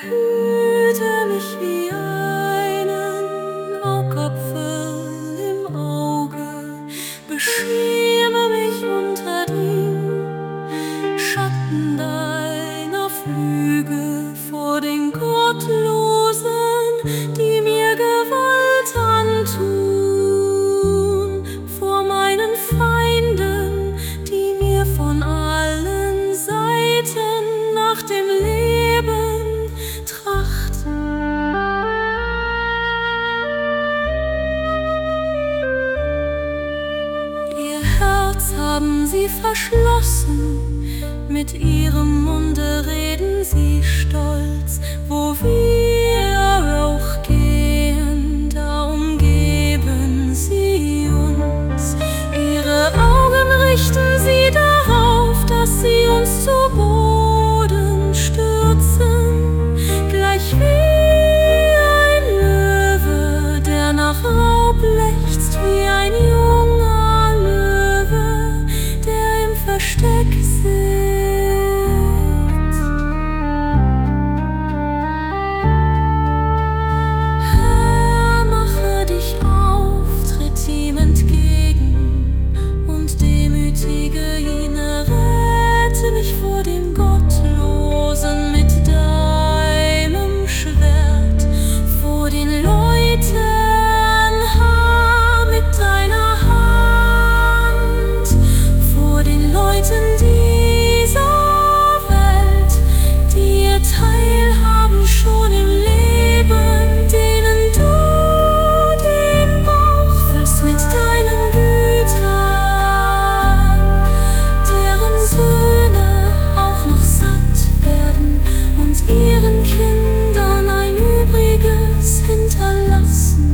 behüte mich wie einen Augapfel im Auge, beschirme mich unter dem Schatten deiner Flügel vor den Gottlosen, die mir Gewalt antun, vor meinen Feinden, die mir von allen Seiten nach dem Leben trachten. Ihr Herz haben sie verschlossen, mit ihrem Munde reden sie stolz. Wo wir auch gehen, da umgeben sie uns. Ihre Augen richten sie darauf, dass sie uns zu Boden stürzen, gleich wie ein Löwe, der nach Raub lechzt, wie ein junger Löwe, der im Versteck sitzt. Herr, mache dich auf, tritt ihm entgegen und demütige ihn, rette mich vor dem Gottlosen mit deinem Schwert, vor den Leuten, Herr, mit deiner Hand, vor den Leuten dieser Welt, die ihr teilhaben schon im Leben, denen du den Bauch füllst mit deinen Gütern, deren Söhne auch noch satt werden und ihren Kindern ein Übriges hinterlassen.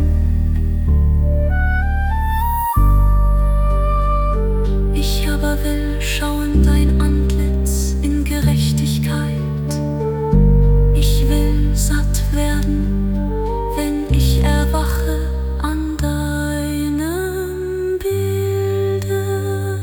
Ich aber will schauen dein Antlitz in Gerechtigkeit. Ich will satt werden, wenn ich erwache an deinem Bilde.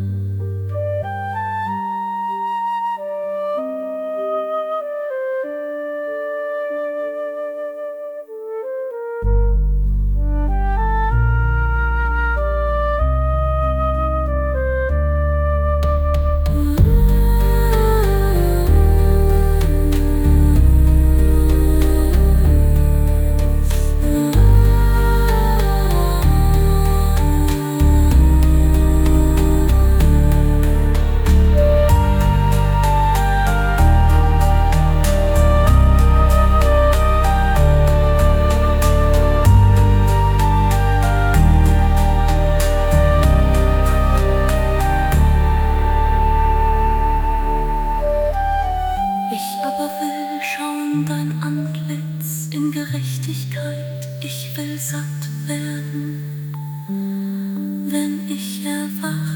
Ich aber will schauen dein Antlitz in Gerechtigkeit. Ich will satt werden, wenn ich erwache.